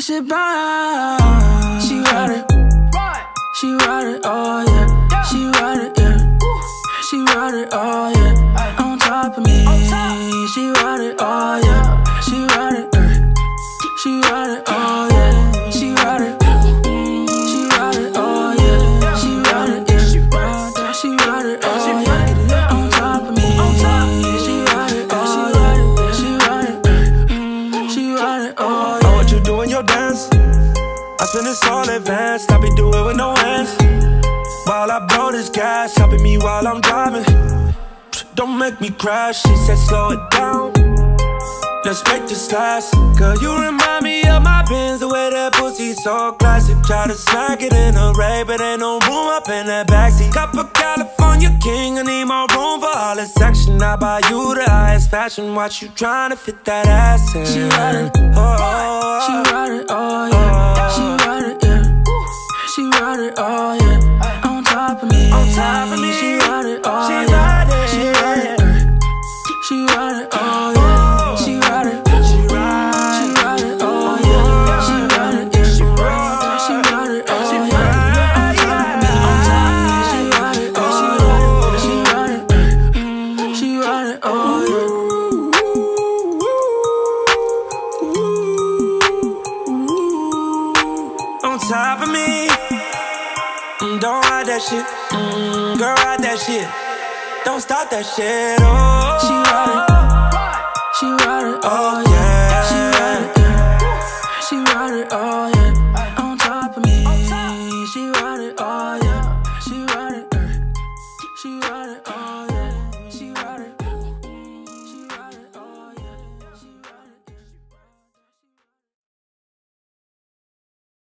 shit bounce. She ride it, she ride it, oh yeah. She ride it, yeah. She ride it, oh yeah. On top of me, she ride it, oh yeah. She ride it, she ride it, oh yeah. She ride it, she ride it, oh yeah. She ride it, yeah. She ride it, oh yeah. On top of me, she ride it, oh yeah. She ride it, she ride it, oh yeah. I want you doing your dance. I spend this all advanced. I be doing with no hands. While I blow this gas, helping me while I'm driving. Don't make me crash, she said slow it down. Let's make this last. Girl, you remind me of my Benz. The way that pussy's so classic. Try to smack it in a Ray, but ain't no room up in that backseat. Top of California king, I need more room for all this action. I buy you the highest fashion. Watch you trying to fit that ass in. She ride it, oh, she ride it, oh yeah. She ride it, yeah. She ride it, oh yeah. On top of me, she ride it, oh yeah. She ride it, she ride it, oh yeah. She ride it, she ride it, oh yeah. She ride it, yeah. She ride it, oh yeah. On top of me, she ride it, oh yeah. She ride it, she ride it, oh yeah. On top of me, don't hide that shit, girl, ride that shit. Don't stop that shit, oh. She ride it, she ride it, oh yeah. She ride it, yeah. She ride it, oh